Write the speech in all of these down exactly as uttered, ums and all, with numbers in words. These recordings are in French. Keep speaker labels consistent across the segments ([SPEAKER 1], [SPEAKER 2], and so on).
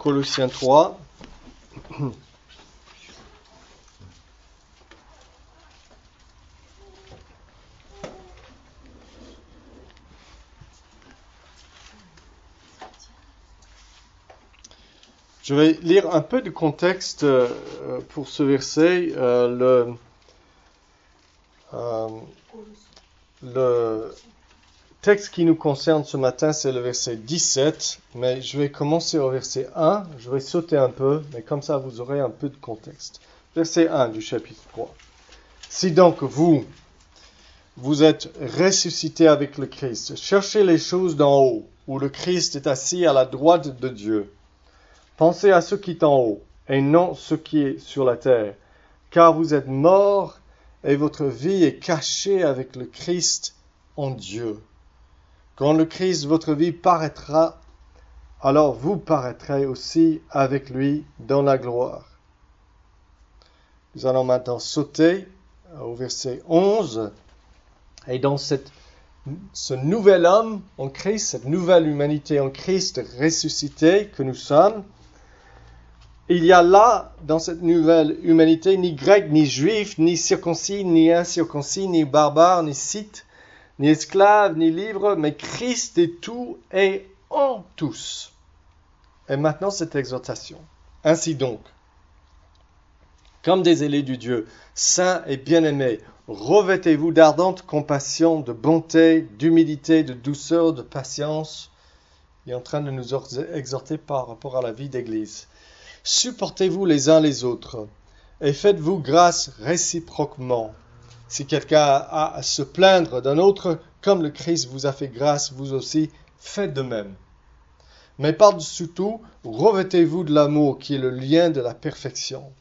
[SPEAKER 1] Colossiens trois. Je vais lire un peu de contexte euh, pour ce verset. Euh, le, euh, le texte qui nous concerne ce matin, c'est le verset dix-sept, mais je vais commencer au verset un. Je vais sauter un peu, mais comme ça vous aurez un peu de contexte. Verset un du chapitre trois. Si donc vous, vous êtes ressuscités avec le Christ, cherchez les choses d'en haut, où le Christ est assis à la droite de Dieu. Pensez à ce qui est en haut, et non ce qui est sur la terre, car vous êtes morts, et votre vie est cachée avec le Christ en Dieu. Quand le Christ, votre vie, paraîtra, alors vous paraîtrez aussi avec lui dans la gloire. Nous allons maintenant sauter au verset onze, et dans cette, ce nouvel homme en Christ, cette nouvelle humanité en Christ ressuscité que nous sommes, il y a là, dans cette nouvelle humanité, ni grec, ni juif, ni circoncis, ni incirconcis, ni barbare, ni scythe, ni esclave, ni libre, mais Christ est tout et en tous. Et maintenant cette exhortation. Ainsi donc, comme des élus du Dieu, saints et bien-aimés, revêtez-vous d'ardente compassion, de bonté, d'humilité, de douceur, de patience. Il est en train de nous exhorter par rapport à la vie d'Église. Supportez-vous les uns les autres et faites-vous grâce réciproquement. Si quelqu'un a à se plaindre d'un autre, comme le Christ vous a fait grâce, vous aussi faites de même. Mais par-dessus tout, revêtez-vous de l'amour qui est le lien de la perfection.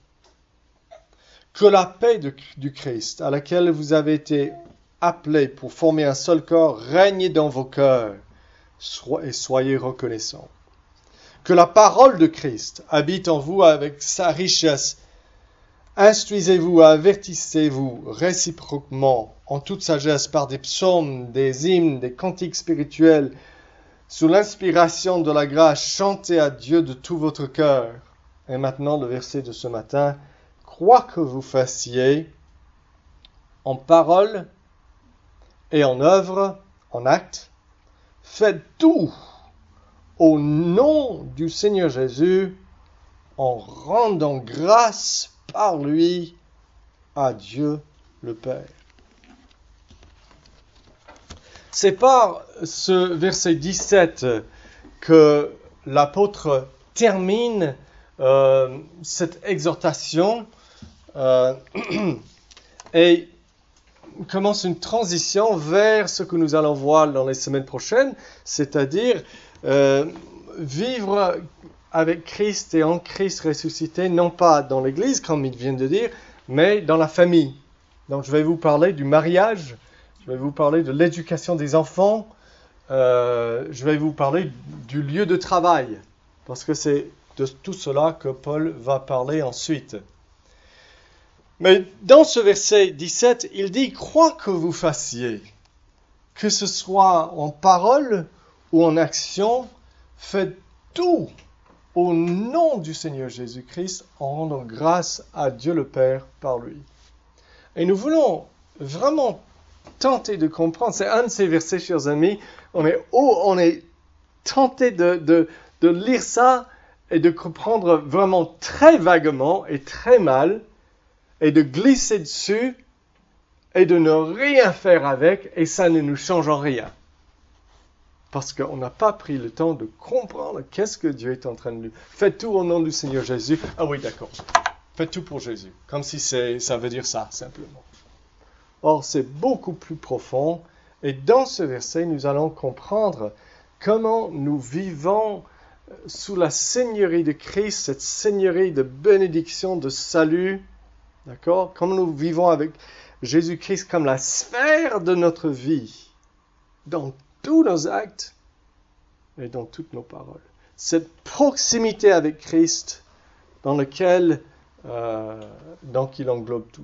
[SPEAKER 1] Que la paix de, du Christ, à laquelle vous avez été appelés pour former un seul corps, règne dans vos cœurs et soyez reconnaissants. Que la parole de Christ habite en vous avec sa richesse. Instruisez-vous, avertissez-vous réciproquement en toute sagesse par des psaumes, des hymnes, des cantiques spirituels. Sous l'inspiration de la grâce, chantez à Dieu de tout votre cœur. Et maintenant le verset de ce matin. Quoi que vous fassiez en parole et en œuvre, en acte, faites tout au nom du Seigneur Jésus, en rendant grâce par lui à Dieu le Père. C'est par ce verset dix-sept que l'apôtre termine euh, cette exhortation euh, et commence une transition vers ce que nous allons voir dans les semaines prochaines, c'est-à-dire euh, vivre avec Christ et en Christ ressuscité, non pas dans l'Église, comme il vient de dire, mais dans la famille. Donc je vais vous parler du mariage, je vais vous parler de l'éducation des enfants, euh, je vais vous parler du lieu de travail, parce que c'est de tout cela que Paul va parler ensuite. Mais dans ce verset dix-sept, il dit « Quoi que vous fassiez, que ce soit en parole ou en action, faites tout au nom du Seigneur Jésus-Christ en rendant grâce à Dieu le Père par lui. » Et nous voulons vraiment tenter de comprendre, c'est un de ces versets, chers amis, on est, oh, on est tenté de, de, de lire ça et de comprendre vraiment très vaguement et très mal, et de glisser dessus et de ne rien faire avec, et ça ne nous change en rien. Parce qu'on n'a pas pris le temps de comprendre qu'est-ce que Dieu est en train de nous... Faites tout au nom du Seigneur Jésus. Ah oui, d'accord. Faites tout pour Jésus. Comme si c'est, ça veut dire ça, simplement. Or, c'est beaucoup plus profond. Et dans ce verset, nous allons comprendre comment nous vivons sous la seigneurie de Christ, cette seigneurie de bénédiction, de salut. D'accord? Comment nous vivons avec Jésus-Christ comme la sphère de notre vie. Dans tous nos actes et dans toutes nos paroles. Cette proximité avec Christ dans laquelle euh, donc il englobe tout.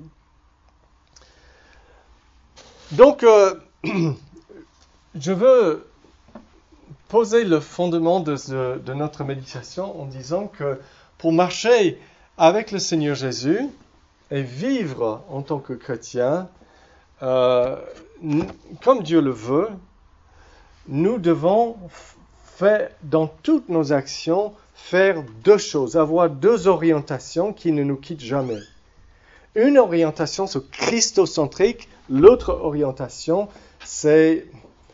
[SPEAKER 1] Donc, euh, je veux poser le fondement de, de, de notre méditation en disant que pour marcher avec le Seigneur Jésus et vivre en tant que chrétien, euh, comme Dieu le veut, nous devons faire, dans toutes nos actions, faire deux choses, avoir deux orientations qui ne nous quittent jamais. Une orientation, c'est christocentrique, l'autre orientation, c'est,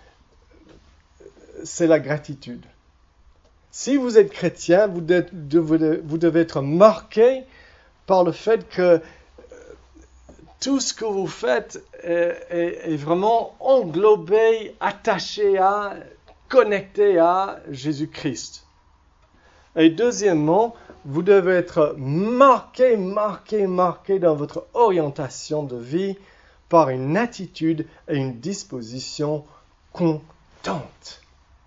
[SPEAKER 1] c'est la gratitude. Si vous êtes chrétien, vous devez, vous devez être marqué par le fait que tout ce que vous faites est, est, est vraiment englobé, attaché à, connecté à Jésus-Christ. Et deuxièmement, vous devez être marqué, marqué, marqué dans votre orientation de vie par une attitude et une disposition contente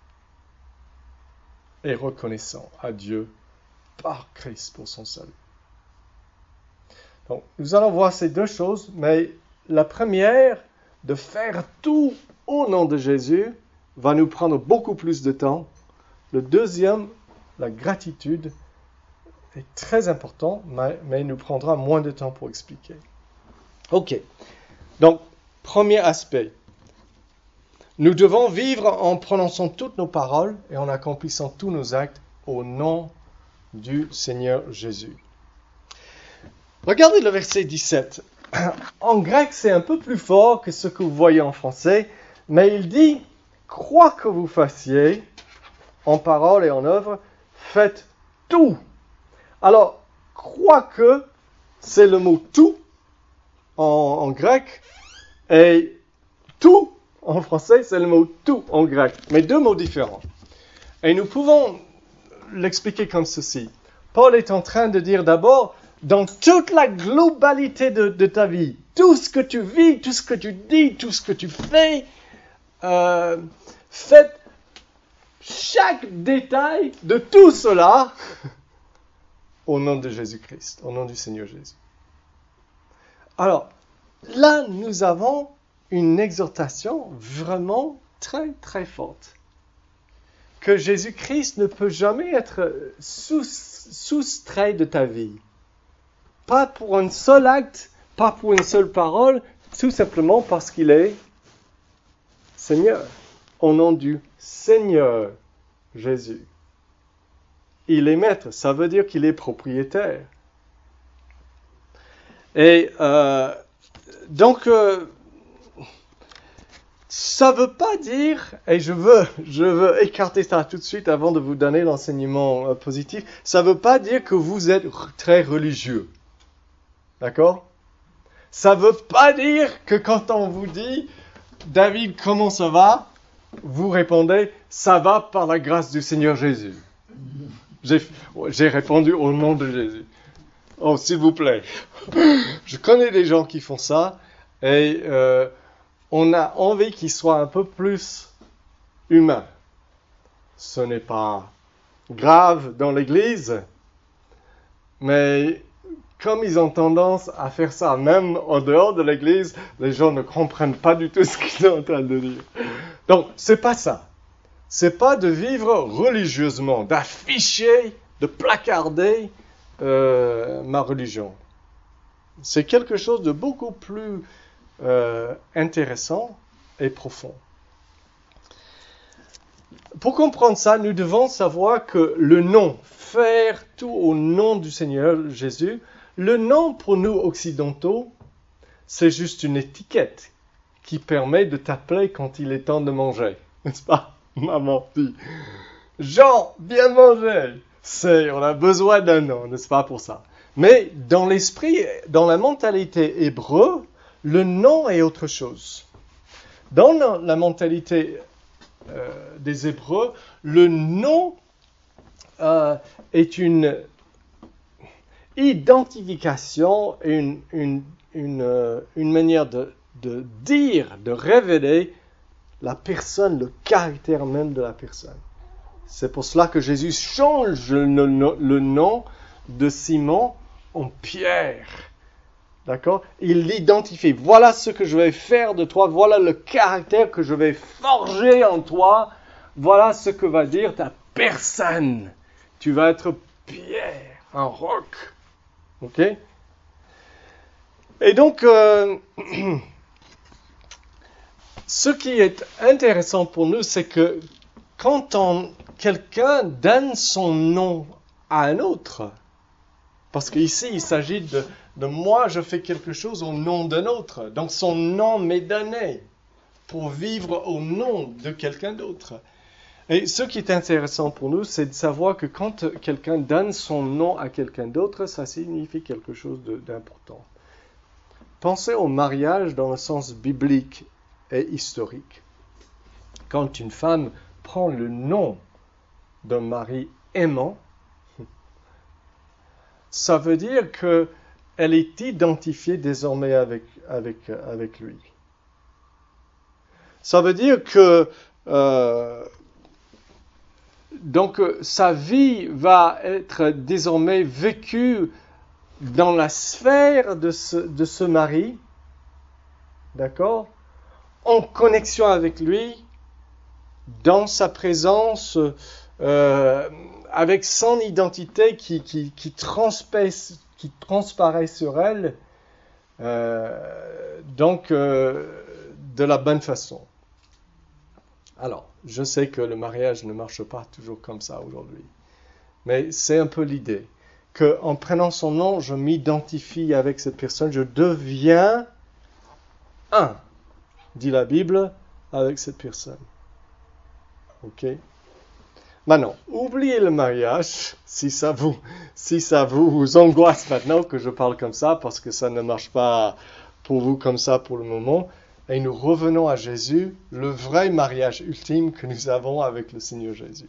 [SPEAKER 1] et reconnaissant à Dieu par Christ pour son salut. Donc, nous allons voir ces deux choses, mais la première, de faire tout au nom de Jésus, va nous prendre beaucoup plus de temps. Le deuxième, la gratitude, est très important, mais, mais il nous prendra moins de temps pour expliquer. Ok, donc, premier aspect. Nous devons vivre en prononçant toutes nos paroles et en accomplissant tous nos actes au nom du Seigneur Jésus. Regardez le verset dix-sept. En grec, c'est un peu plus fort que ce que vous voyez en français, mais il dit « Quoi que vous fassiez, en parole et en œuvre, faites tout. » Alors, « quoi que », c'est le mot « tout » en, en grec, et « tout » en français, c'est le mot « tout » en grec, mais deux mots différents. Et nous pouvons l'expliquer comme ceci. Paul est en train de dire d'abord, dans toute la globalité de, de ta vie, tout ce que tu vis, tout ce que tu dis, tout ce que tu fais, euh, faites chaque détail de tout cela au nom de Jésus-Christ, au nom du Seigneur Jésus. Alors, là, nous avons une exhortation vraiment très, très forte. Que Jésus-Christ ne peut jamais être sous, soustrait de ta vie. Pas pour un seul acte, pas pour une seule parole, tout simplement parce qu'il est Seigneur, au nom du Seigneur Jésus. Il est maître, ça veut dire qu'il est propriétaire. Et euh, donc, euh, ça ne veut pas dire, et je veux, je veux écarter ça tout de suite avant de vous donner l'enseignement euh, positif, ça ne veut pas dire que vous êtes très religieux. D'accord? Ça ne veut pas dire que quand on vous dit « David, comment ça va ?» vous répondez « Ça va par la grâce du Seigneur Jésus. » J'ai, j'ai répondu au nom de Jésus. Oh, s'il vous plaît. Je connais des gens qui font ça et euh, on a envie qu'ils soient un peu plus humains. Ce n'est pas grave dans l'Église, mais comme ils ont tendance à faire ça même en dehors de l'Église, les gens ne comprennent pas du tout ce qu'ils sont en train de dire. Donc, c'est pas ça. C'est pas de vivre religieusement, d'afficher, de placarder euh, ma religion. C'est quelque chose de beaucoup plus euh, intéressant et profond. Pour comprendre ça, nous devons savoir que le nom, faire tout au nom du Seigneur Jésus, le nom pour nous occidentaux, c'est juste une étiquette qui permet de t'appeler quand il est temps de manger. N'est-ce pas, maman dit Jean, viens manger. C'est, on a besoin d'un nom, n'est-ce pas, pour ça. Mais dans l'esprit, dans la mentalité hébreu, le nom est autre chose. Dans la mentalité euh, des Hébreux, le nom euh, est une identification, une, une, une, euh, une manière de, de dire, de révéler la personne, le caractère même de la personne. C'est pour cela que Jésus change le, le, le nom de Simon en Pierre. D'accord? Il l'identifie. Voilà ce que je vais faire de toi. Voilà le caractère que je vais forger en toi voilà ce que va dire ta personne. Tu vas être pierre, un roc. Ok? Et donc, euh, ce qui est intéressant pour nous, c'est que quand on, quelqu'un donne son nom à un autre, parce qu'ici, il s'agit de, de moi, je fais quelque chose au nom d'un autre. Donc, son nom m'est donné pour vivre au nom de quelqu'un d'autre. Et ce qui est intéressant pour nous, c'est de savoir que quand quelqu'un donne son nom à quelqu'un d'autre, ça signifie quelque chose de, d'important. Pensez au mariage dans le sens biblique et historique. Quand une femme prend le nom d'un mari aimant, ça veut dire qu'elle est identifiée désormais avec, avec, avec lui. Ça veut dire que euh, donc sa vie va être désormais vécue dans la sphère de ce, de ce mari, d'accord, en connexion avec lui, dans sa présence, euh, avec son identité qui, qui, qui, transparaît, qui transparaît sur elle, euh, donc euh, de la bonne façon. Alors, je sais que le mariage ne marche pas toujours comme ça aujourd'hui, mais c'est un peu l'idée, qu'en prenant son nom, je m'identifie avec cette personne, je deviens un, dit la Bible, avec cette personne. Ok? Maintenant, oubliez le mariage, si ça vous, si ça vous angoisse maintenant que je parle comme ça, parce que ça ne marche pas pour vous comme ça pour le moment. Et nous revenons à Jésus, le vrai mariage ultime que nous avons avec le Seigneur Jésus.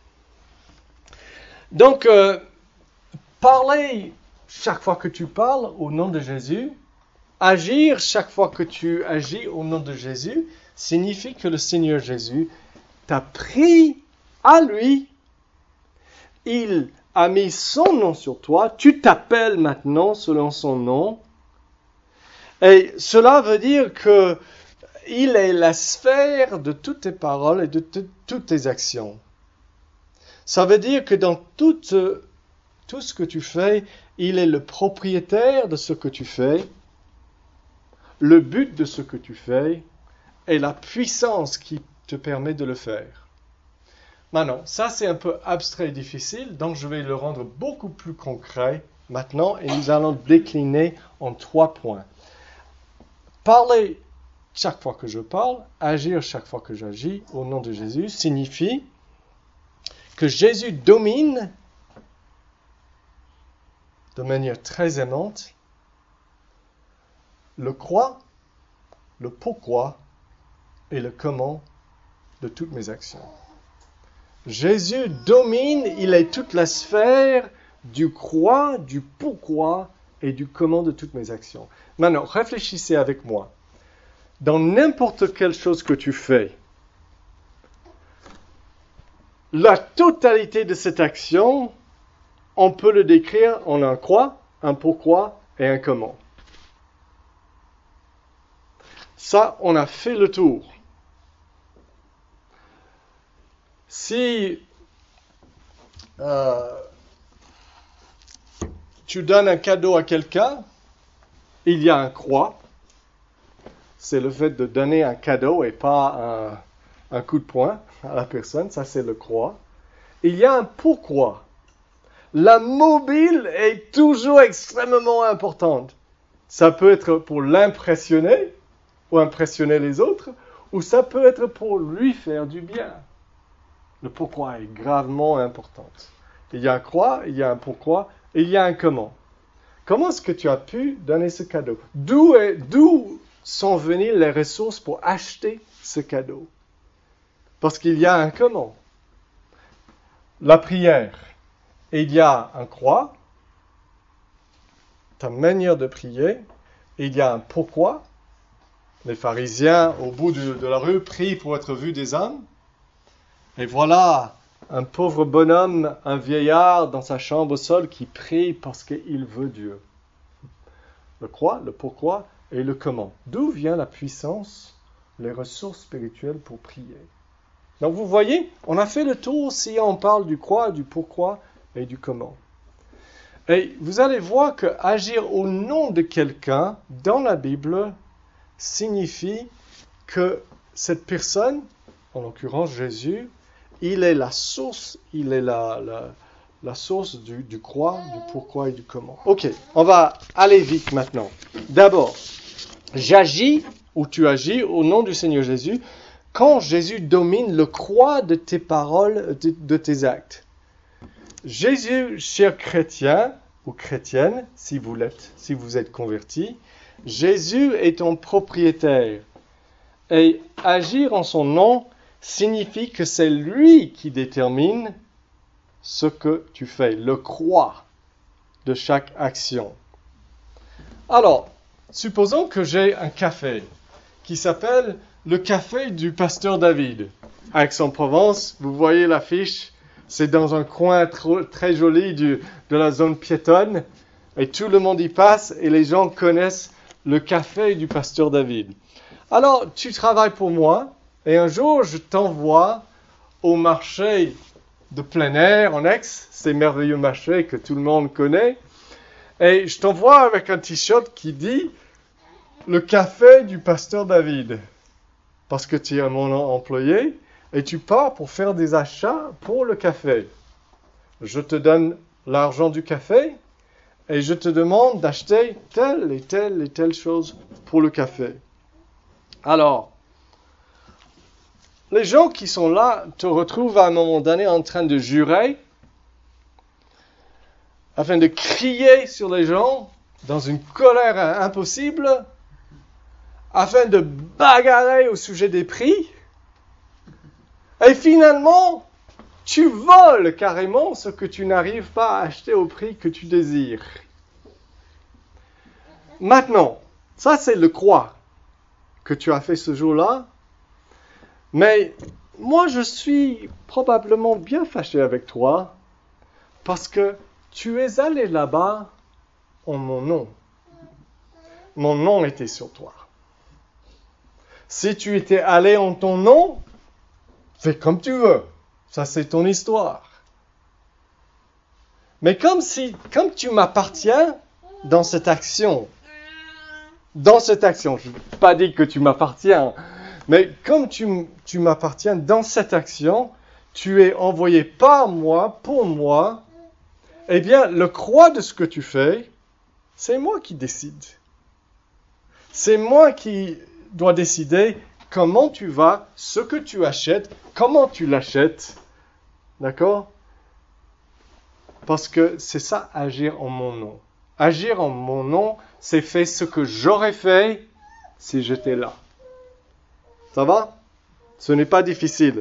[SPEAKER 1] Donc, euh, parler chaque fois que tu parles au nom de Jésus, agir chaque fois que tu agis au nom de Jésus, signifie que le Seigneur Jésus t'a pris à lui, il a mis son nom sur toi, tu t'appelles maintenant selon son nom, et cela veut dire que il est la sphère de toutes tes paroles et de t- toutes tes actions. Ça veut dire que dans tout, tout ce que tu fais, il est le propriétaire de ce que tu fais, le but de ce que tu fais et la puissance qui te permet de le faire. Maintenant, ça c'est un peu abstrait et difficile, donc je vais le rendre beaucoup plus concret maintenant et nous allons décliner en trois points. Parler chaque fois que je parle, agir chaque fois que j'agis au nom de Jésus signifie que Jésus domine de manière très aimante le quoi, le pourquoi et le comment de toutes mes actions. Jésus domine, il est toute la sphère du quoi, du pourquoi et du comment de toutes mes actions. Maintenant, réfléchissez avec moi. Dans n'importe quelle chose que tu fais, la totalité de cette action, on peut le décrire en un quoi, un pourquoi et un comment. Ça, on a fait le tour. Si euh, tu donnes un cadeau à quelqu'un, il y a un quoi. C'est le fait de donner un cadeau et pas un, un coup de poing à la personne. Ça, c'est le quoi. Il y a un pourquoi. La mobile est toujours extrêmement importante. Ça peut être pour l'impressionner ou impressionner les autres, ou ça peut être pour lui faire du bien. Le pourquoi est gravement important. Il y a un quoi, il y a un pourquoi, et il y a un comment. Comment est-ce que tu as pu donner ce cadeau? D'où, est, d'où sont venues les ressources pour acheter ce cadeau? Parce qu'il y a un comment. La prière. Et il y a un quoi, ta manière de prier. Et il y a un pourquoi. Les pharisiens, au bout de, de la rue, prient pour être vus des hommes. Et voilà un pauvre bonhomme, un vieillard dans sa chambre au sol qui prie parce qu'il veut Dieu. Le quoi, le pourquoi et le comment. D'où vient la puissance, les ressources spirituelles pour prier? Donc vous voyez, on a fait le tour si on parle du quoi, du pourquoi et du comment. Et vous allez voir que agir au nom de quelqu'un dans la Bible signifie que cette personne, en l'occurrence Jésus, il est la source, il est la, la, la source du, du quoi, du pourquoi et du comment. Ok, on va aller vite maintenant. D'abord, j'agis ou tu agis au nom du Seigneur Jésus quand Jésus domine le quoi de tes paroles, de, de tes actes. Jésus, cher chrétien ou chrétienne, si vous l'êtes, si vous êtes converti, Jésus est ton propriétaire. Et agir en son nom signifie que c'est lui qui détermine ce que tu fais, le quoi de chaque action. Alors, supposons que j'ai un café qui s'appelle le café du pasteur David. À Aix-en-Provence, vous voyez l'affiche, c'est dans un coin trop, très joli du, de la zone piétonne et tout le monde y passe et les gens connaissent le café du pasteur David. Alors, tu travailles pour moi et un jour, je t'envoie au marché de plein air en Aix, ces merveilleux marchés que tout le monde connaît, et je t'envoie avec un t-shirt qui dit « Le café du pasteur David » parce que tu es mon employé et tu pars pour faire des achats pour le café. Je te donne l'argent du café et je te demande d'acheter telle et telle et telle chose pour le café. Alors, les gens qui sont là te retrouvent à un moment donné en train de jurer, afin de crier sur les gens dans une colère impossible, afin de bagarrer au sujet des prix. Et finalement, tu voles carrément ce que tu n'arrives pas à acheter au prix que tu désires. Maintenant, ça c'est le quoi que tu as fait ce jour-là. Mais moi, je suis probablement bien fâché avec toi parce que tu es allé là-bas en mon nom. Mon nom était sur toi. Si tu étais allé en ton nom, fais comme tu veux. Ça, c'est ton histoire. Mais comme si, comme tu m'appartiens dans cette action, dans cette action, je ne veux pas dire que tu m'appartiens, mais comme tu, tu m'appartiens dans cette action, tu es envoyé par moi, pour moi, eh bien, le croix de ce que tu fais, c'est moi qui décide. C'est moi qui dois décider comment tu vas, ce que tu achètes, comment tu l'achètes. D'accord ? Parce que c'est ça, agir en mon nom. Agir en mon nom, c'est faire ce que j'aurais fait si j'étais là. Ça va ? Ce n'est pas difficile.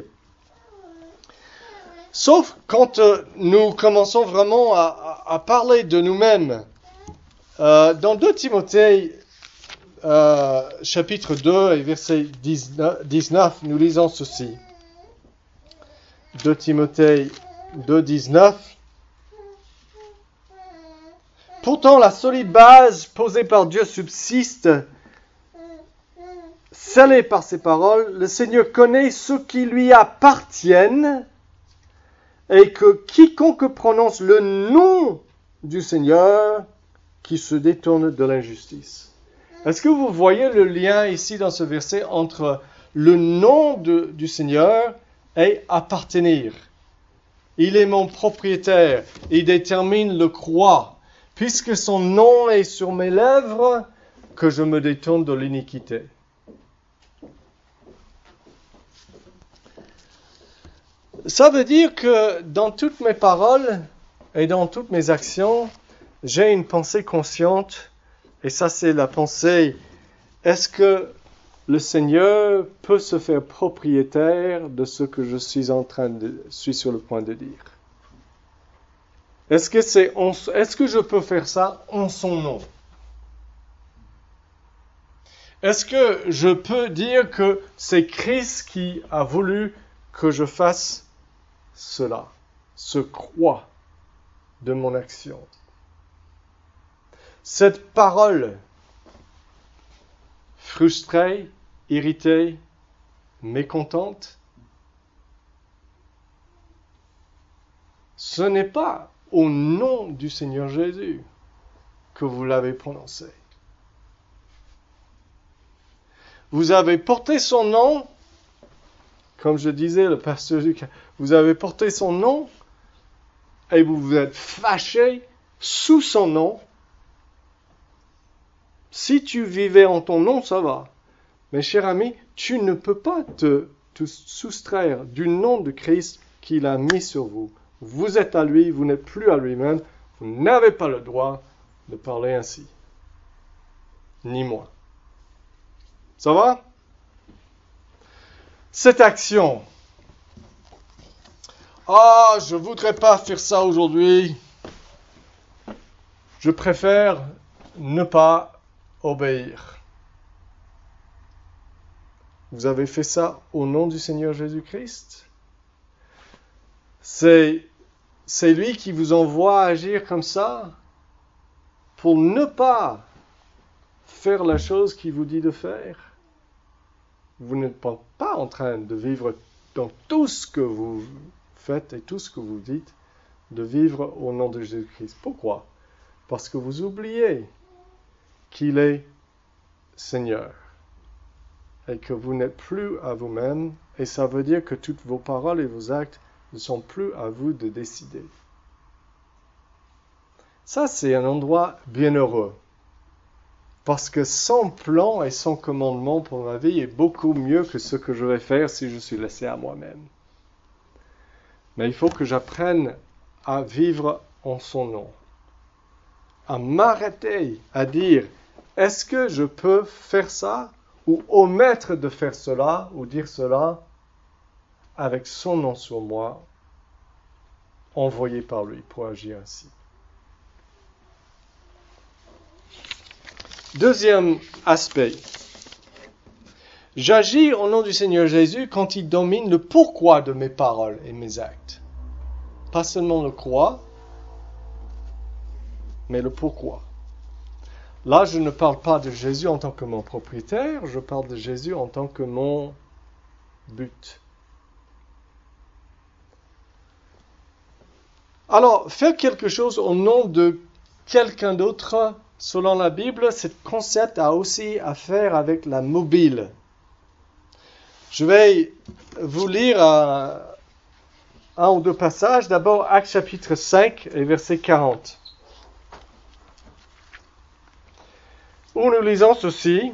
[SPEAKER 1] Sauf quand euh, nous commençons vraiment à, à, à parler de nous-mêmes. Euh, dans deux Timothée, euh, chapitre deux et verset dix-neuf, nous lisons ceci. deux Timothée deux, dix-neuf. Pourtant, la solide base posée par Dieu subsiste, scellée par ses paroles. Le Seigneur connaît ceux qui lui appartiennent et que quiconque prononce le nom du Seigneur qui se détourne de l'injustice. Est-ce que vous voyez le lien ici dans ce verset entre le nom de, du Seigneur et appartenir? Il est mon propriétaire. Il détermine le quoi. Puisque son nom est sur mes lèvres, que je me détourne de l'iniquité. Ça veut dire que dans toutes mes paroles et dans toutes mes actions, j'ai une pensée consciente, et ça c'est la pensée, est-ce que le Seigneur peut se faire propriétaire de ce que je suis en train de, suis sur le point de dire? Est-ce que c'est, en, est-ce que je peux faire ça en son nom? Est-ce que je peux dire que c'est Christ qui a voulu que je fasse cela, ce croix de mon action? Cette parole frustrée, irritée, mécontente, ce n'est pas au nom du Seigneur Jésus que vous l'avez prononcé. Vous avez porté son nom, comme je disais, le pasteur Lucas, vous avez porté son nom et vous vous êtes fâché sous son nom. Si tu vivais en ton nom, ça va. Mais cher ami, tu ne peux pas te, te soustraire du nom de Christ qu'il a mis sur vous. Vous êtes à lui, vous n'êtes plus à lui-même. Vous n'avez pas le droit de parler ainsi. Ni moi. Ça va? Cette action. Ah, je ne voudrais pas faire ça aujourd'hui. Je préfère ne pas obéir. Vous avez fait ça au nom du Seigneur Jésus-Christ? C'est, c'est lui qui vous envoie à agir comme ça pour ne pas faire la chose qu'il vous dit de faire. Vous n'êtes pas en train de vivre dans tout ce que vous faites et tout ce que vous dites, de vivre au nom de Jésus-Christ. Pourquoi? Parce que vous oubliez qu'il est Seigneur et que vous n'êtes plus à vous-même, et ça veut dire que toutes vos paroles et vos actes ne sont plus à vous de décider. Ça, c'est un endroit bienheureux. Parce que son plan et son commandement pour ma vie est beaucoup mieux que ce que je vais faire si je suis laissé à moi-même. Mais il faut que j'apprenne à vivre en son nom. À m'arrêter, à dire, est-ce que je peux faire ça ou omettre de faire cela ou dire cela avec son nom sur moi, envoyé par lui pour agir ainsi. Deuxième aspect. J'agis au nom du Seigneur Jésus quand il domine le pourquoi de mes paroles et mes actes. Pas seulement le quoi, mais le pourquoi. Là, je ne parle pas de Jésus en tant que mon propriétaire, je parle de Jésus en tant que mon but. Alors, faire quelque chose au nom de quelqu'un d'autre, selon la Bible, ce concept a aussi à faire avec la mobile. Je vais vous lire un, un ou deux passages. D'abord, Actes chapitre cinq et verset quarante. Où nous lisons ceci.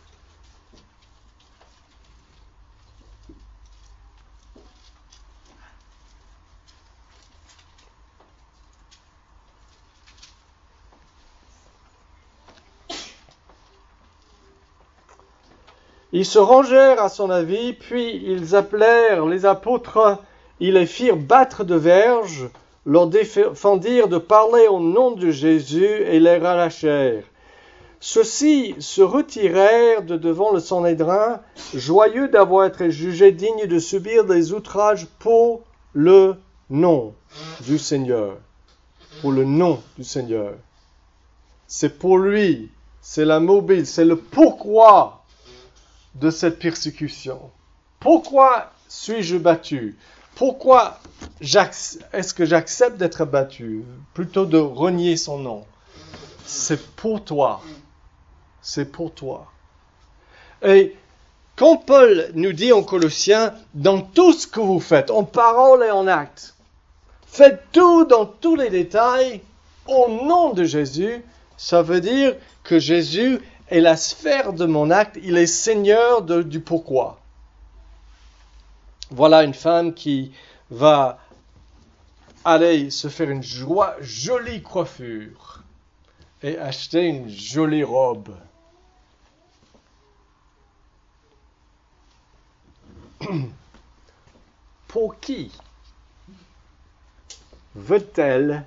[SPEAKER 1] Ils se rangèrent à son avis, puis ils appelèrent les apôtres, ils les firent battre de verges, leur défendirent de parler au nom de Jésus et les relâchèrent. Ceux-ci se retirèrent de devant le Sanhédrin, joyeux d'avoir été jugés dignes de subir des outrages pour le nom du Seigneur. Pour le nom du Seigneur. C'est pour lui, c'est la mobile, c'est le pourquoi de cette persécution. Pourquoi suis-je battu? Pourquoi est-ce que j'accepte d'être battu? Plutôt de renier son nom. C'est pour toi. C'est pour toi. Et quand Paul nous dit en Colossiens, dans tout ce que vous faites, en parole et en acte, faites tout dans tous les détails, au nom de Jésus, ça veut dire que Jésus est la sphère de mon acte, il est Seigneur de, du pourquoi. Voilà une femme qui va aller se faire une joie, jolie coiffure et acheter une jolie robe. Pour qui veut-elle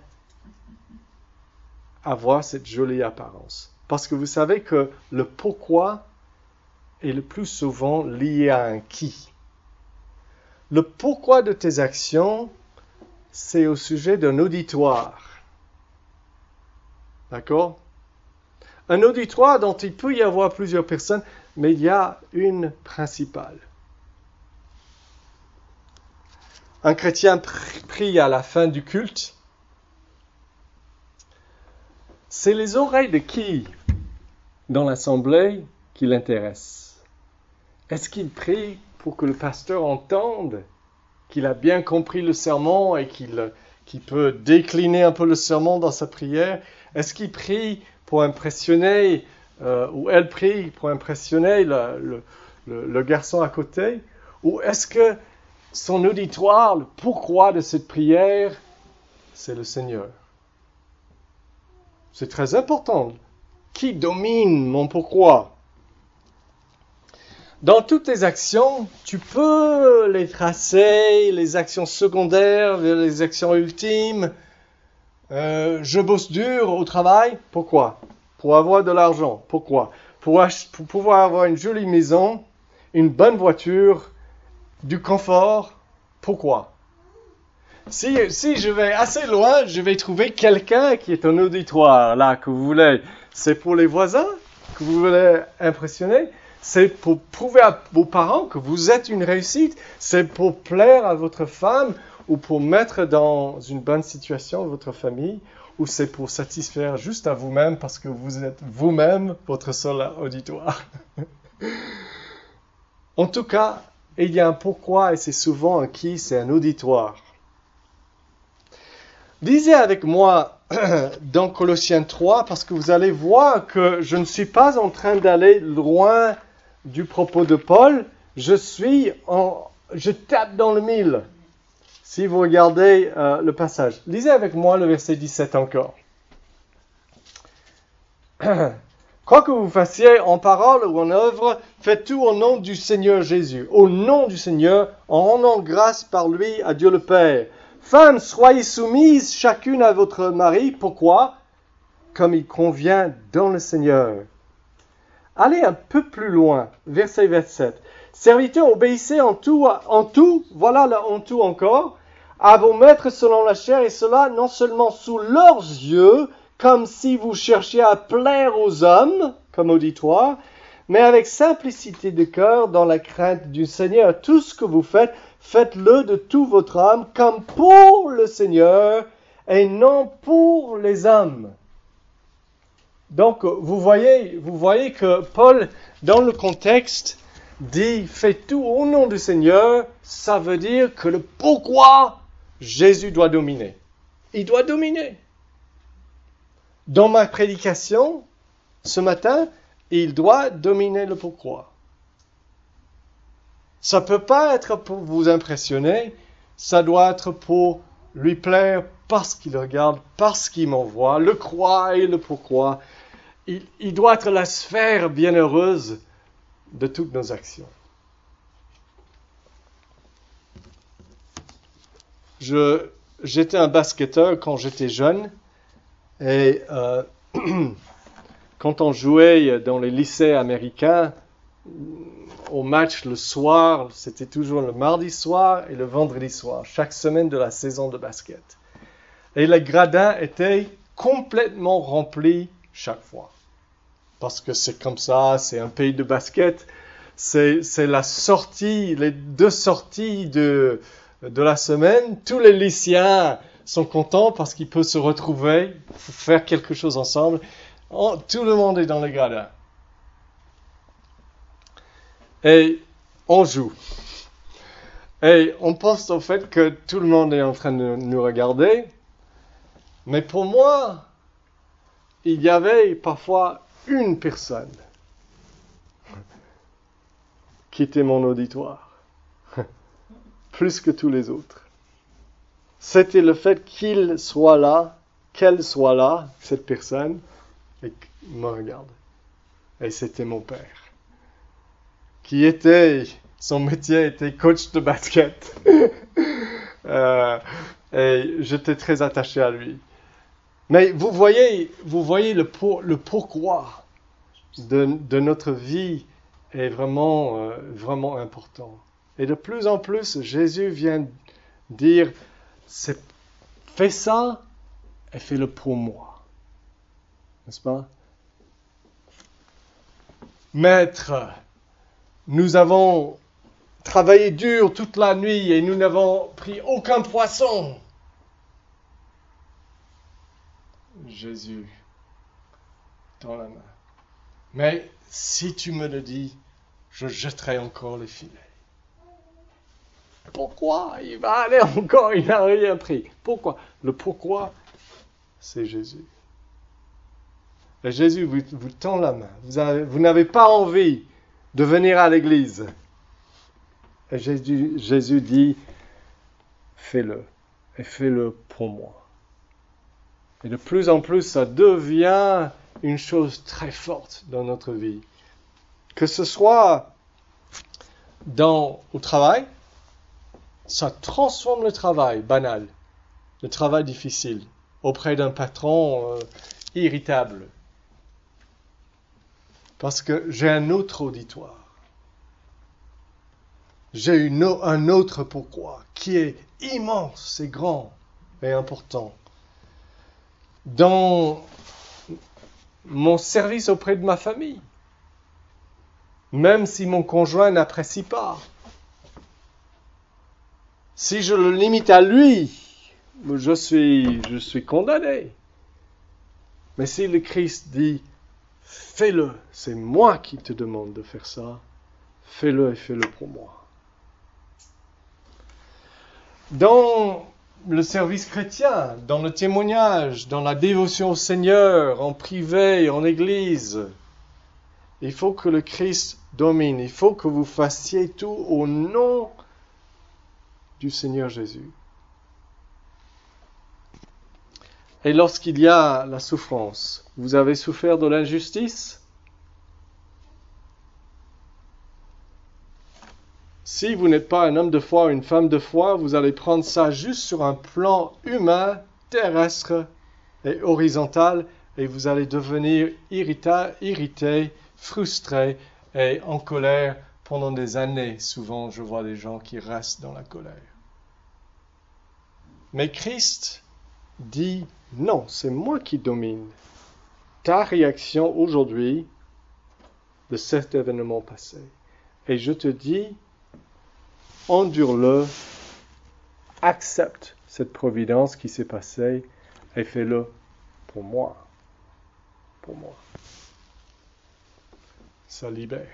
[SPEAKER 1] avoir cette jolie apparence? Parce que vous savez que le pourquoi est le plus souvent lié à un qui. Le pourquoi de tes actions, c'est au sujet d'un auditoire. D'accord? Un auditoire dont il peut y avoir plusieurs personnes, mais il y a une principale. un chrétien prie à la fin du culte, c'est les oreilles de qui dans l'assemblée qui l'intéressent? Est-ce qu'il prie pour que le pasteur entende qu'il a bien compris le sermon et qu'il, qu'il peut décliner un peu le sermon dans sa prière? Est-ce qu'il prie pour impressionner, euh, ou elle prie pour impressionner le, le, le, le garçon à côté? Ou est-ce que son auditoire, le pourquoi de cette prière, c'est le Seigneur? C'est très important. Qui domine mon pourquoi? Dans toutes les actions, tu peux les tracer, les actions secondaires, les actions ultimes. Euh, je bosse dur au travail. Pourquoi? Pour avoir de l'argent. Pourquoi? Pour, ach- pour pouvoir avoir une jolie maison, une bonne voiture, du confort. Pourquoi? Si, si je vais assez loin, je vais trouver quelqu'un qui est un auditoire, là, que vous voulez. C'est pour les voisins que vous voulez impressionner. C'est pour prouver à vos parents que vous êtes une réussite. C'est pour plaire à votre femme ou pour mettre dans une bonne situation votre famille. Ou c'est pour satisfaire juste à vous-même parce que vous êtes vous-même votre seul auditoire. En tout cas, il y a un pourquoi et c'est souvent un qui, c'est un auditoire. Lisez avec moi dans Colossiens trois, parce que vous allez voir que je ne suis pas en train d'aller loin du propos de Paul. Je suis en, je tape dans le mille. Si vous regardez euh, le passage. Lisez avec moi le verset dix-sept encore. Quoi que vous fassiez en parole ou en œuvre, faites tout au nom du Seigneur Jésus. Au nom du Seigneur, en rendant grâce par lui à Dieu le Père. Femmes, soyez soumises chacune à votre mari. Pourquoi? Comme il convient dans le Seigneur. Allez un peu plus loin. Verset vingt-sept. Serviteurs, obéissez en tout, en tout, voilà le en tout encore, à vos maîtres selon la chair, et cela non seulement sous leurs yeux, comme si vous cherchiez à plaire aux hommes, comme auditoire, mais avec simplicité de cœur dans la crainte du Seigneur. Tout ce que vous faites, faites-le de tout votre âme, comme pour le Seigneur et non pour les hommes. Donc, vous voyez, vous voyez que Paul, dans le contexte, dit « Faites tout au nom du Seigneur », ça veut dire que le pourquoi Jésus doit dominer. Il doit dominer. Dans ma prédication, ce matin, il doit dominer le pourquoi. Ça ne peut pas être pour vous impressionner, ça doit être pour lui plaire parce qu'il regarde, parce qu'il m'envoie, le croire et le pourquoi. Il, il doit être la sphère bienheureuse de toutes nos actions. Je, j'étais un basketteur quand j'étais jeune et euh, quand on jouait dans les lycées américains, au match le soir, c'était toujours le mardi soir et le vendredi soir, chaque semaine de la saison de basket. Et les gradins étaient complètement remplis chaque fois. Parce que c'est comme ça, c'est un pays de basket. C'est, c'est la sortie, les deux sorties de, de la semaine. Tous les lycéens sont contents parce qu'ils peuvent se retrouver, faire quelque chose ensemble. Oh, tout le monde est dans les gradins. Et on joue. Et on pense au fait que tout le monde est en train de nous regarder. Mais pour moi, il y avait parfois une personne qui était mon auditoire, plus que tous les autres. C'était le fait qu'il soit là, qu'elle soit là, cette personne, et me regarde. Et c'était mon père, qui était, son métier était coach de basket. euh, et j'étais très attaché à lui. Mais vous voyez, vous voyez le, pour, le pourquoi de, de notre vie est vraiment, euh, vraiment important. Et de plus en plus, Jésus vient dire, c'est, fais ça et fais-le pour moi. N'est-ce pas? Maître, nous avons travaillé dur toute la nuit et nous n'avons pris aucun poisson. Jésus, dans la main. Mais si tu me le dis, je jetterai encore les filets. Pourquoi? Il va aller encore, il n'a rien pris. Pourquoi? Le pourquoi, c'est Jésus. Et Jésus vous, vous tend la main. Vous, avez, vous n'avez pas envie de venir à l'église. Et Jésus, Jésus dit, fais-le. Et fais-le pour moi. Et de plus en plus, ça devient une chose très forte dans notre vie. Que ce soit dans, au travail, ça transforme le travail banal, le travail difficile, auprès d'un patron euh, irritable. Parce que j'ai un autre auditoire. J'ai une, un autre pourquoi qui est immense et grand et important. Dans mon service auprès de ma famille, même si mon conjoint n'apprécie pas, si je le limite à lui, je suis, je suis condamné. Mais si le Christ dit, fais-le, c'est moi qui te demande de faire ça, fais-le et fais-le pour moi. Dans le service chrétien, dans le témoignage, dans la dévotion au Seigneur, en privé, en église, il faut que le Christ domine, il faut que vous fassiez tout au nom du Seigneur Jésus. Et lorsqu'il y a la souffrance, vous avez souffert de l'injustice? Si vous n'êtes pas un homme de foi ou une femme de foi, vous allez prendre ça juste sur un plan humain, terrestre et horizontal, et vous allez devenir irrita, irrité, frustré et en colère pendant des années. Souvent, je vois des gens qui restent dans la colère. Mais Christ dit, non, c'est moi qui domine. Ta réaction aujourd'hui de cet événement passé. Et je te dis, endure-le, accepte cette providence qui s'est passée et fais-le pour moi. Pour moi. Ça libère.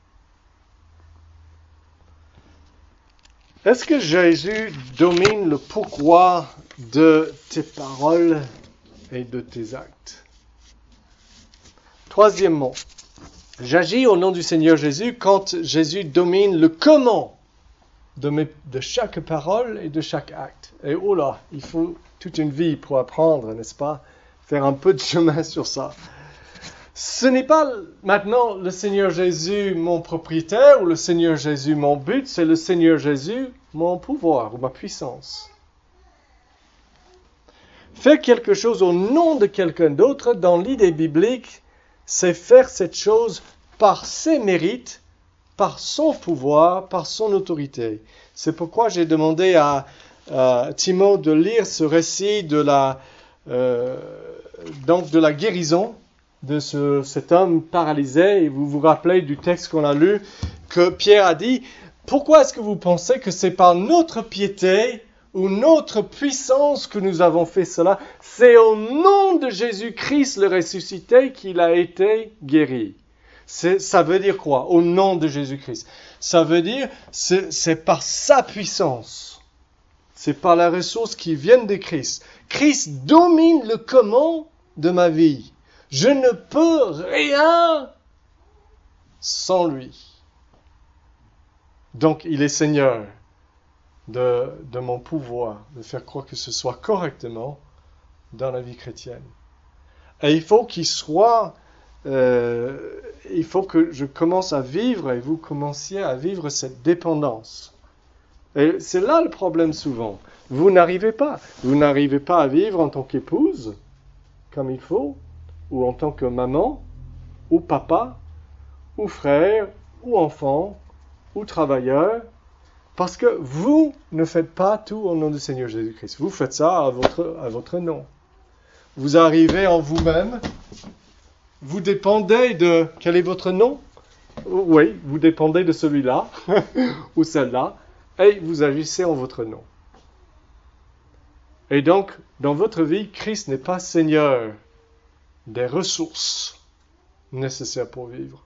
[SPEAKER 1] Est-ce que Jésus domine le pourquoi de tes paroles et de tes actes? Troisièmement, j'agis au nom du Seigneur Jésus quand Jésus domine le comment de, mes, de chaque parole et de chaque acte. Et oh là, il faut toute une vie pour apprendre, n'est-ce pas? Faire un peu de chemin sur ça. Ce n'est pas maintenant le Seigneur Jésus mon propriétaire ou le Seigneur Jésus mon but, c'est le Seigneur Jésus mon pouvoir ou ma puissance. Faire quelque chose au nom de quelqu'un d'autre, dans l'idée biblique, c'est faire cette chose par ses mérites, par son pouvoir, par son autorité. C'est pourquoi j'ai demandé à, à Timothée de lire ce récit de la, euh, donc de la guérison de ce, cet homme paralysé. Et vous vous rappelez du texte qu'on a lu, que Pierre a dit, « Pourquoi est-ce que vous pensez que c'est par notre piété ou notre puissance que nous avons fait cela? C'est au nom de Jésus-Christ le ressuscité qu'il a été guéri. » C'est, ça veut dire quoi? Au nom de Jésus-Christ. Ça veut dire, c'est, c'est par sa puissance. C'est par la ressource qui vient de Christ. Christ domine le comment de ma vie. Je ne peux rien sans lui. Donc, il est Seigneur de, de mon pouvoir, de faire croire que ce soit correctement dans la vie chrétienne. Et il faut qu'il soit, euh, il faut que je commence à vivre et vous commenciez à vivre cette dépendance. Et c'est là le problème souvent. Vous n'arrivez pas. Vous n'arrivez pas à vivre en tant qu'épouse, comme il faut, ou en tant que maman, ou papa, ou frère, ou enfant, ou travailleur, parce que vous ne faites pas tout au nom du Seigneur Jésus-Christ. Vous faites ça à votre, à votre nom. Vous arrivez en vous-même, vous dépendez de quel est votre nom, Oui, vous dépendez de celui-là ou celle-là, et vous agissez en votre nom. Et donc, dans votre vie, Christ n'est pas Seigneur des ressources nécessaires pour vivre.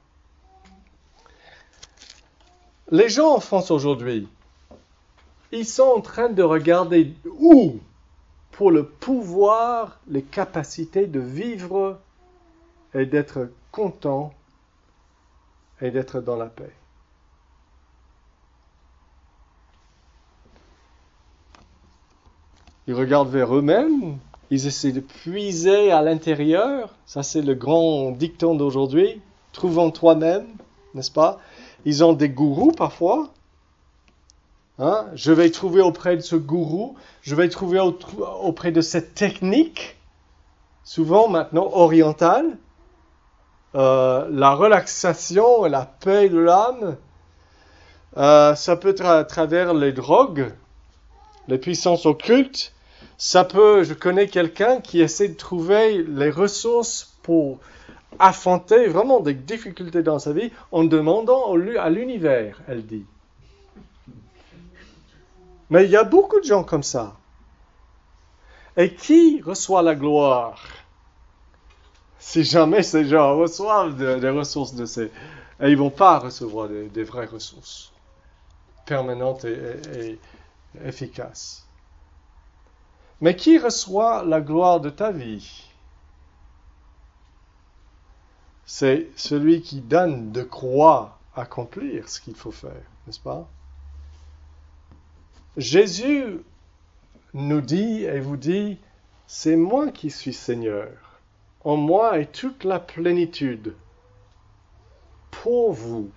[SPEAKER 1] Les gens en France aujourd'hui, ils sont en train de regarder où pour le pouvoir, les capacités de vivre et d'être content et d'être dans la paix. Ils regardent vers eux-mêmes, ils essaient de puiser à l'intérieur. Ça, c'est le grand dicton d'aujourd'hui. Trouve en toi-même, n'est-ce pas? Ils ont des gourous parfois. Hein? Je vais trouver auprès de ce gourou, je vais trouver auprès de cette technique, souvent maintenant orientale, euh, la relaxation et la paix de l'âme. Euh, ça peut être à travers les drogues, les puissances occultes. Ça peut, je connais quelqu'un qui essaie de trouver les ressources pour affronter vraiment des difficultés dans sa vie en demandant à l'univers, elle dit. Mais il y a beaucoup de gens comme ça. Et qui reçoit la gloire? Si jamais ces gens reçoivent des de ressources de ces... Et ils ne vont pas recevoir des, des vraies ressources permanentes et, et, et efficaces. Mais qui reçoit la gloire de ta vie? C'est celui qui donne de quoi accomplir ce qu'il faut faire, n'est-ce pas? Jésus nous dit et vous dit, c'est moi qui suis Seigneur. En moi est toute la plénitude pour vous.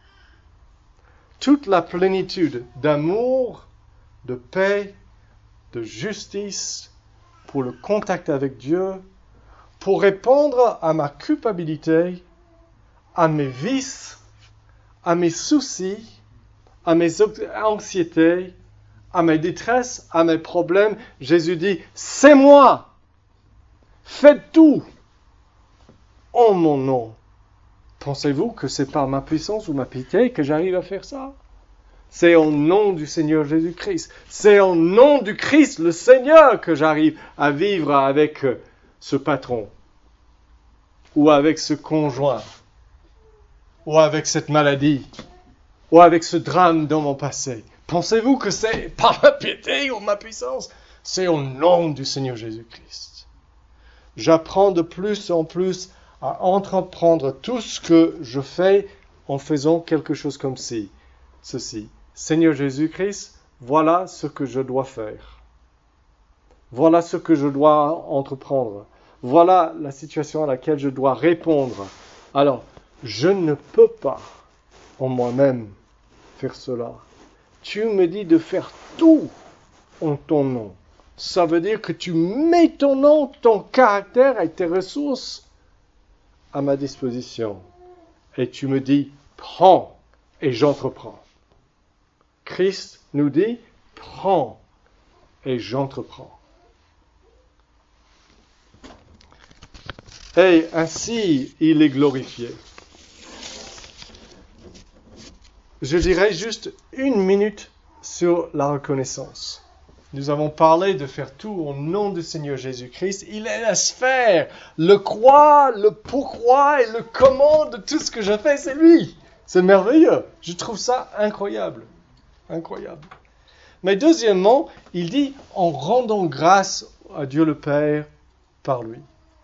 [SPEAKER 1] Toute la plénitude d'amour, de paix, de justice, pour le contact avec Dieu, pour répondre à ma culpabilité, à mes vices, à mes soucis, à mes anxiétés, à mes détresses, à mes problèmes. Jésus dit, c'est moi. Faites tout en mon nom. Pensez-vous que c'est par ma puissance ou ma pitié que j'arrive à faire ça? C'est au nom du Seigneur Jésus-Christ. C'est au nom du Christ, le Seigneur, que j'arrive à vivre avec ce patron, ou avec ce conjoint, ou avec cette maladie, ou avec ce drame dans mon passé. Pensez-vous que c'est par ma piété ou ma puissance? C'est au nom du Seigneur Jésus-Christ. J'apprends de plus en plus à entreprendre tout ce que je fais en faisant quelque chose comme ci, ceci. Seigneur Jésus-Christ, voilà ce que je dois faire. Voilà ce que je dois entreprendre. Voilà la situation à laquelle je dois répondre. Alors, je ne peux pas en moi-même faire cela. Tu me dis de faire tout en ton nom. Ça veut dire que tu mets ton nom, ton caractère et tes ressources à ma disposition. Et tu me dis, prends et j'entreprends. Christ nous dit, prends et j'entreprends. Et ainsi, il est glorifié. Je dirais juste une minute sur la reconnaissance. Nous avons parlé de faire tout au nom du Seigneur Jésus-Christ. Il est la sphère, le quoi, le pourquoi et le comment de tout ce que je fais, c'est lui. C'est merveilleux. Je trouve ça incroyable. Incroyable. Mais deuxièmement, il dit en rendant grâce à Dieu le Père par lui.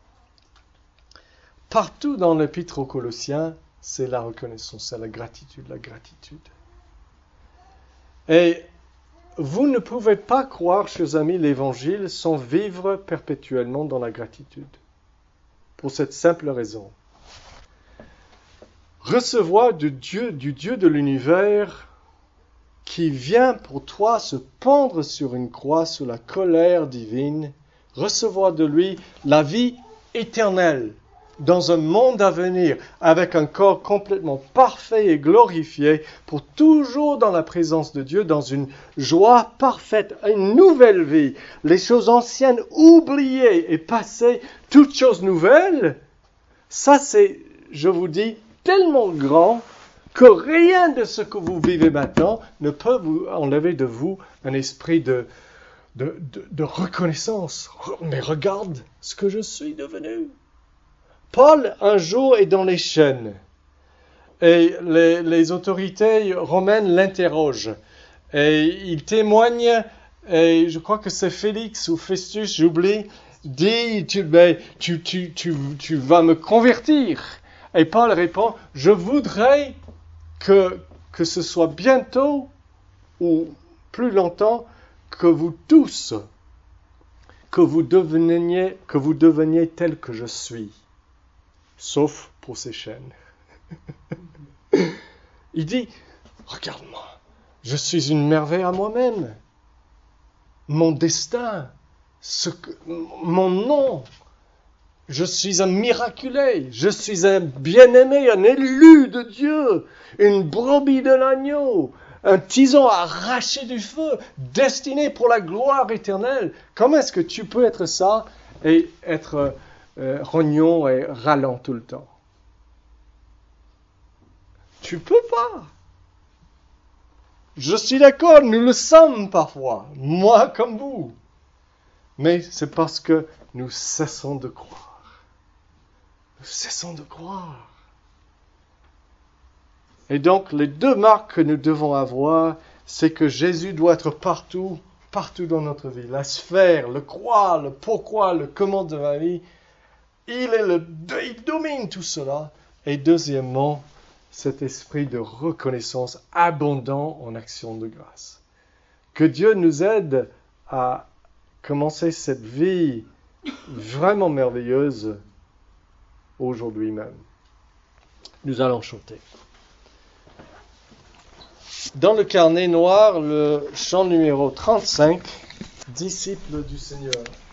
[SPEAKER 1] Partout dans l'Épître aux Colossiens, c'est la reconnaissance, c'est la gratitude, la gratitude. Et vous ne pouvez pas croire, chers amis, l'Évangile sans vivre perpétuellement dans la gratitude. Pour cette simple raison. Recevoir du Dieu, du Dieu de l'univers qui vient pour toi se pendre sur une croix sous la colère divine, recevoir de lui la vie éternelle, dans un monde à venir, avec un corps complètement parfait et glorifié, pour toujours dans la présence de Dieu, dans une joie parfaite, une nouvelle vie, les choses anciennes oubliées et passées, toutes choses nouvelles, ça c'est, je vous dis, tellement grand que rien de ce que vous vivez maintenant ne peut vous enlever de vous un esprit de, de, de, de reconnaissance. Mais regarde ce que je suis devenu. Paul, un jour, est dans les chaînes. Et les, les autorités romaines l'interrogent. Et il témoigne, et je crois que c'est Félix ou Festus, j'oublie, dit, tu, ben, tu, tu, tu, tu vas me convertir. Et Paul répond, je voudrais que, que ce soit bientôt ou plus longtemps que vous tous, que vous deveniez, que vous deveniez tel que je suis, sauf pour ces chaînes. Il dit, regarde-moi, je suis une merveille à moi-même. Mon destin, ce que, mon nom, je suis un miraculé, je suis un bien-aimé, un élu de Dieu, une brebis de l'agneau, un tison arraché du feu, destiné pour la gloire éternelle. Comment est-ce que tu peux être ça et être euh, rognon et râlant tout le temps? Tu peux pas. Je suis d'accord, nous le sommes parfois, moi comme vous. Mais c'est parce que nous cessons de croire. Nous cessons de croire. Et donc, les deux marques que nous devons avoir, c'est que Jésus doit être partout, partout dans notre vie. La sphère, le quoi, le pourquoi, le comment de ma vie. Il est le, il domine tout cela. Et deuxièmement, cet esprit de reconnaissance abondant en action de grâce. Que Dieu nous aide à commencer cette vie vraiment merveilleuse aujourd'hui même. Nous allons chanter. Dans le carnet noir, le chant numéro trente-cinq, Disciples du Seigneur.